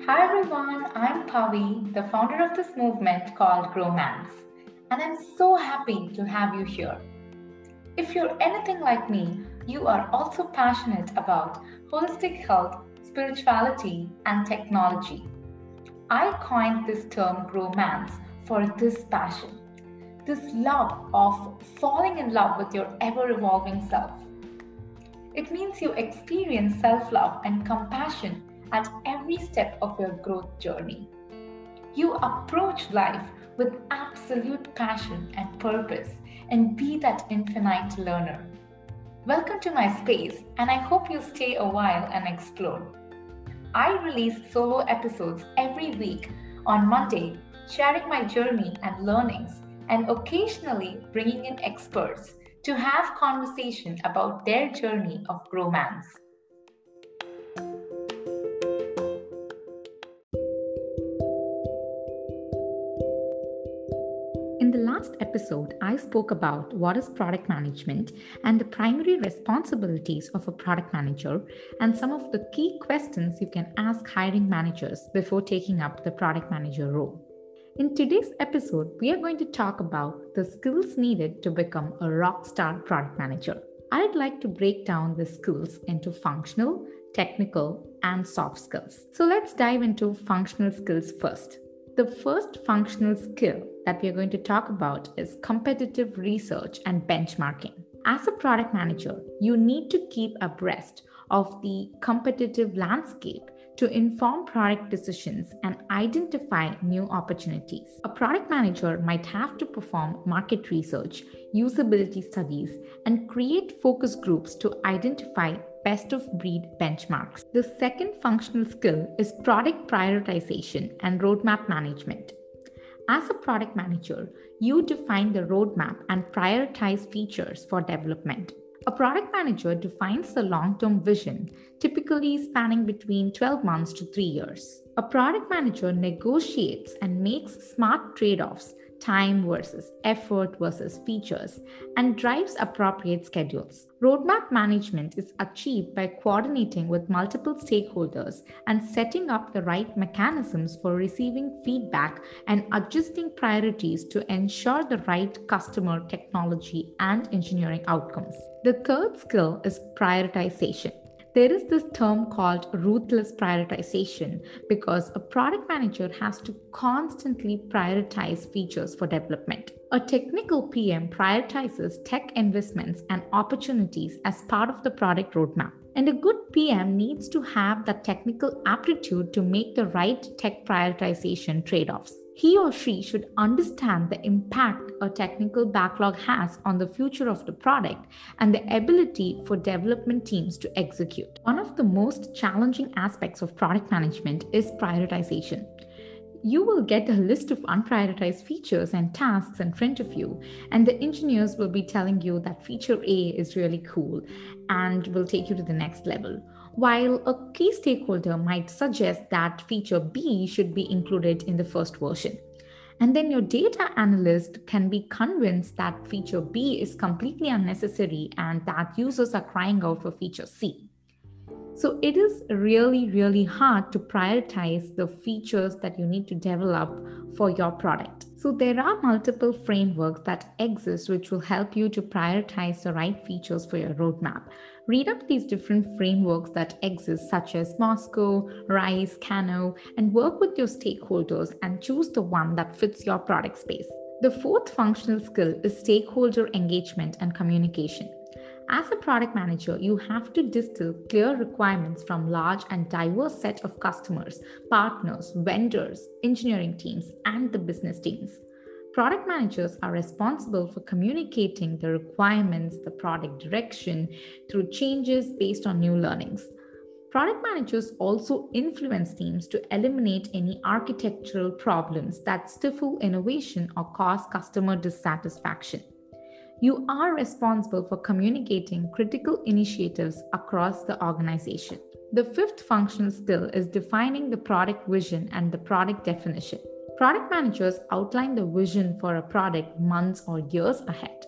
Hi everyone, I'm Pavi, the founder of this movement called Growmance, and I'm so happy to have you here. If you're anything like me, you are also passionate about holistic health, spirituality, and technology. I coined this term Growmance for this passion, this love of falling in love with your ever evolving self. It means you experience self love and compassion at every step of your growth journey. You approach life with absolute passion and purpose and be that infinite learner. Welcome to my space, and I hope you stay a while and explore. I release solo episodes every week on Monday, sharing my journey and learnings, and occasionally bringing in experts to have conversation about their journey of romance. In the last episode, I spoke about what is product management and the primary responsibilities of a product manager and some of the key questions you can ask hiring managers before taking up the product manager role. In today's episode, we are going to talk about the skills needed to become a rock star product manager. I'd like to break down the skills into functional, technical, and soft skills. So let's dive into functional skills first. The first functional skill that we are going to talk about is competitive research and benchmarking. As a product manager, you need to keep abreast of the competitive landscape to inform product decisions and identify new opportunities. A product manager might have to perform market research, usability studies, and create focus groups to identify best of breed benchmarks. The second functional skill is product prioritization and roadmap management. As a product manager, you define the roadmap and prioritize features for development. A product manager defines the long-term vision, typically spanning between 12 months to 3 years. A product manager negotiates and makes smart trade-offs, time versus effort versus features, and drives appropriate schedules. Roadmap management is achieved by coordinating with multiple stakeholders and setting up the right mechanisms for receiving feedback and adjusting priorities to ensure the right customer, technology, and engineering outcomes. The third skill is prioritization. There is this term called ruthless prioritization because a product manager has to constantly prioritize features for development. A technical PM prioritizes tech investments and opportunities as part of the product roadmap. And a good PM needs to have the technical aptitude to make the right tech prioritization trade-offs. He or she should understand the impact a technical backlog has on the future of the product and the ability for development teams to execute. One of the most challenging aspects of product management is prioritization. You will get a list of unprioritized features and tasks in front of you, and the engineers will be telling you that feature A is really cool and will take you to the next level, while a key stakeholder might suggest that feature B should be included in the first version. And then your data analyst can be convinced that feature B is completely unnecessary and that users are crying out for feature C. So it is really, really hard to prioritize the features that you need to develop for your product. So there are multiple frameworks that exist which will help you to prioritize the right features for your roadmap. Read up these different frameworks that exist, such as Moscow, RISE, Kano, and work with your stakeholders and choose the one that fits your product space. The fourth functional skill is stakeholder engagement and communication. As a product manager, you have to distill clear requirements from large and diverse set of customers, partners, vendors, engineering teams, and the business teams. Product managers are responsible for communicating the requirements, the product direction through changes based on new learnings. Product managers also influence teams to eliminate any architectural problems that stifle innovation or cause customer dissatisfaction. You are responsible for communicating critical initiatives across the organization. The fifth functional skill is defining the product vision and the product definition. Product managers outline the vision for a product months or years ahead.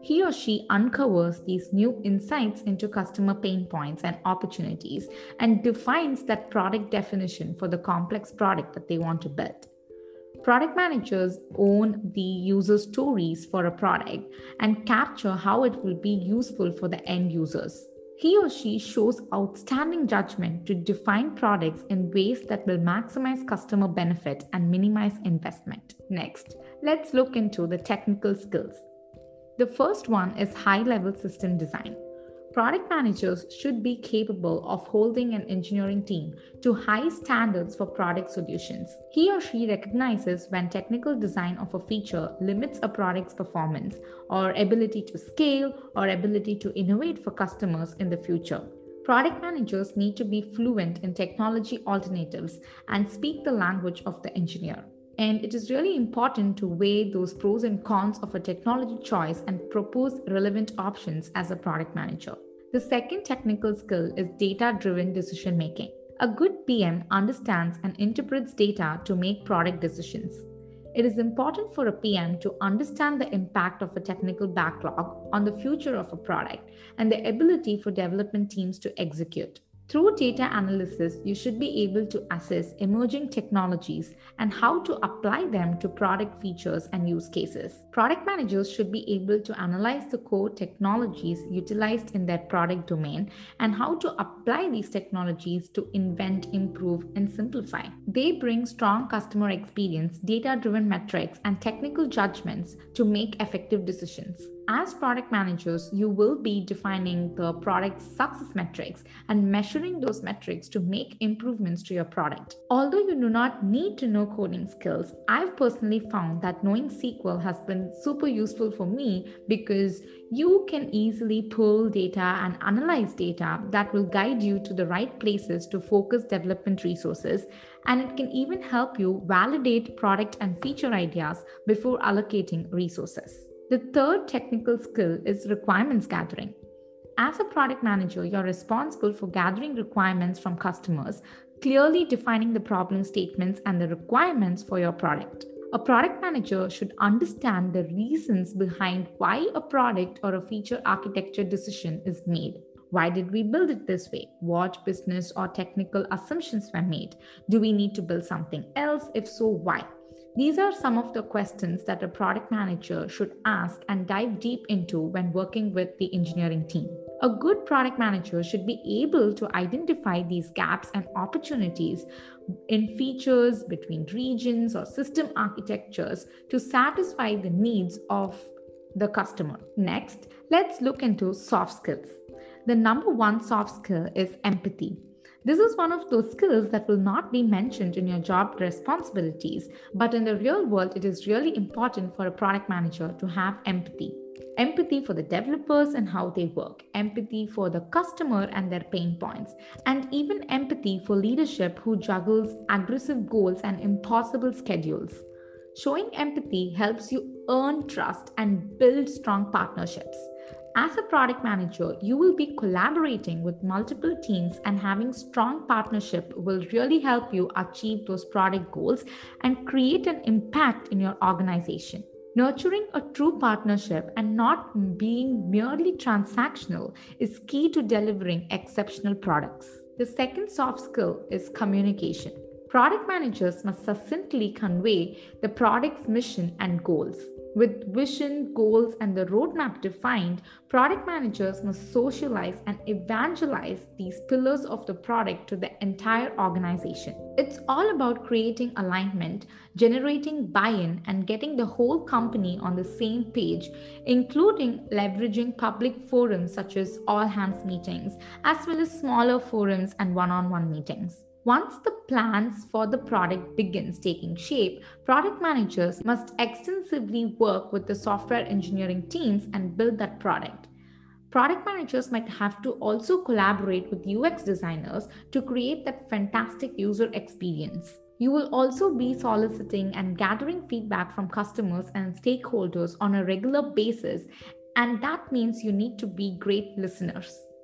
He or she uncovers these new insights into customer pain points and opportunities and defines that product definition for the complex product that they want to build. Product managers own the user stories for a product and capture how it will be useful for the end users. He or she shows outstanding judgment to define products in ways that will maximize customer benefit and minimize investment. Next, let's look into the technical skills. The first one is high level system design. Product managers should be capable of holding an engineering team to high standards for product solutions. He or she recognizes when technical design of a feature limits a product's performance or ability to scale or ability to innovate for customers in the future. Product managers need to be fluent in technology alternatives and speak the language of the engineer. And it is really important to weigh those pros and cons of a technology choice and propose relevant options as a product manager. The second technical skill is data driven decision making. A good PM understands and interprets data to make product decisions. It is important for a PM to understand the impact of a technical backlog on the future of a product and the ability for development teams to execute. Through data analysis, you should be able to assess emerging technologies and how to apply them to product features and use cases. Product managers should be able to analyze the core technologies utilized in their product domain and how to apply these technologies to invent, improve, and simplify. They bring strong customer experience, data-driven metrics, and technical judgments to make effective decisions. As product managers, you will be defining the product's success metrics and measuring those metrics to make improvements to your product. Although you do not need to know coding skills, I've personally found that knowing SQL has been super useful for me because you can easily pull data and analyze data that will guide you to the right places to focus development resources, and it can even help you validate product and feature ideas before allocating resources. The third technical skill is requirements gathering. As a product manager, you're responsible for gathering requirements from customers, clearly defining the problem statements and the requirements for your product. A product manager should understand the reasons behind why a product or a feature architecture decision is made. Why did we build it this way? What business or technical assumptions were made? Do we need to build something else? If so, why? These are some of the questions that a product manager should ask and dive deep into when working with the engineering team. A good product manager should be able to identify these gaps and opportunities in features between regions or system architectures to satisfy the needs of the customer. Next, let's look into soft skills. The number one soft skill is empathy. This is one of those skills that will not be mentioned in your job responsibilities, but in the real world, it is really important for a product manager to have empathy. Empathy for the developers and how they work, empathy for the customer and their pain points, and even empathy for leadership who juggles aggressive goals and impossible schedules. Showing empathy helps you earn trust and build strong partnerships. As a product manager, you will be collaborating with multiple teams, and having strong partnership will really help you achieve those product goals and create an impact in your organization. Nurturing a true partnership and not being merely transactional is key to delivering exceptional products. The second soft skill is communication. Product managers must succinctly convey the product's mission and goals. With vision, goals, and the roadmap defined, product managers must socialize and evangelize these pillars of the product to the entire organization. It's all about creating alignment, generating buy-in, and getting the whole company on the same page, including leveraging public forums such as all hands meetings, as well as smaller forums and one-on-one meetings. Once the plans for the product begins taking shape, product managers must extensively work with the software engineering teams and build that product. Product managers might have to also collaborate with UX designers to create that fantastic user experience. You will also be soliciting and gathering feedback from customers and stakeholders on a regular basis, and that means you need to be great listeners.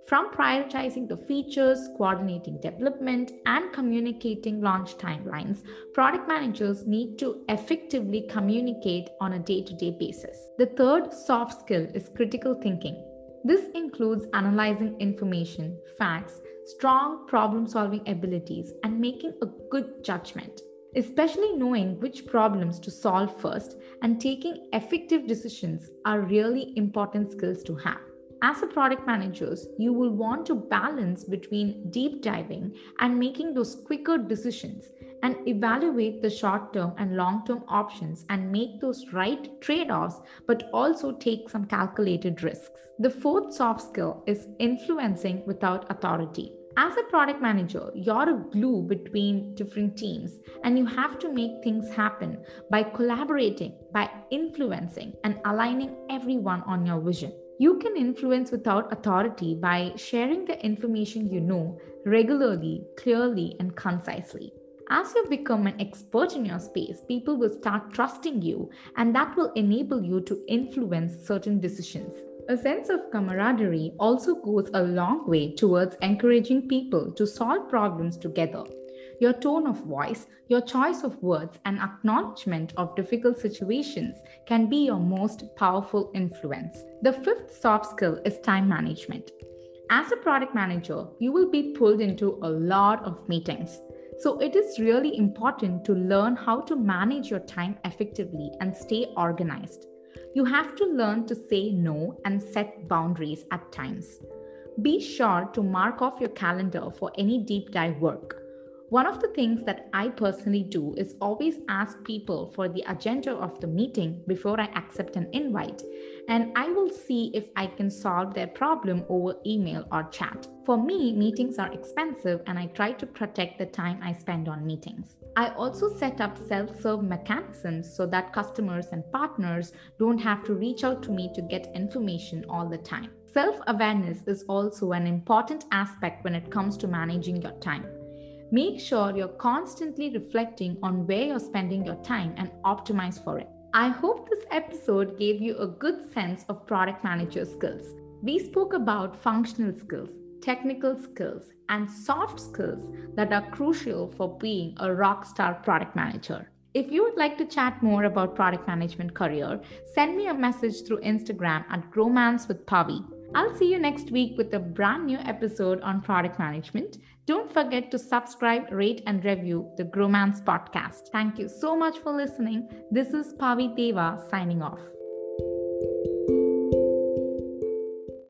From prioritizing the features, coordinating development, and communicating launch timelines, product managers need to effectively communicate on a day to day basis. The third soft skill is critical thinking. This includes analyzing information, facts, strong problem solving abilities, and making a good judgment, especially knowing which problems to solve first and taking effective decisions are really important skills to have. As a product managers, you will want to balance between deep diving and making those quicker decisions and evaluate the short term and long term options and make those right trade offs, but also take some calculated risks. The fourth soft skill is influencing without authority. As a product manager, you're a glue between different teams and you have to make things happen by collaborating, by influencing, and aligning everyone on your vision. You can influence without authority by sharing the information you know regularly, clearly, and concisely. As you become an expert in your space, people will start trusting you, and that will enable you to influence certain decisions. A sense of camaraderie also goes a long way towards encouraging people to solve problems together. Your tone of voice, your choice of words, and acknowledgement of difficult situations can be your most powerful influence. The fifth soft skill is time management. As a product manager, you will be pulled into a lot of meetings. So it is really important to learn how to manage your time effectively and stay organized. You have to learn to say no and set boundaries at times. Be sure to mark off your calendar for any deep dive work. One of the things that I personally do is always ask people for the agenda of the meeting before I accept an invite, and I will see if I can solve their problem over email or chat. For me, meetings are expensive and I try to protect the time I spend on meetings. I also set up self-serve mechanisms so that customers and partners don't have to reach out to me to get information all the time. Self-awareness is also an important aspect when it comes to managing your time. Make sure you're constantly reflecting on where you're spending your time and optimize for it. I hope this episode gave you a good sense of product manager skills. We spoke about functional skills, technical skills, and soft skills that are crucial for being a rockstar product manager. If you would like to chat more about product management career, send me a message through Instagram at Gromance with Pavi. I'll see you next week with a brand new episode on product management. Don't forget to subscribe, rate, and review the Gromance podcast. Thank you so much for listening. This is Pavi Deva signing off.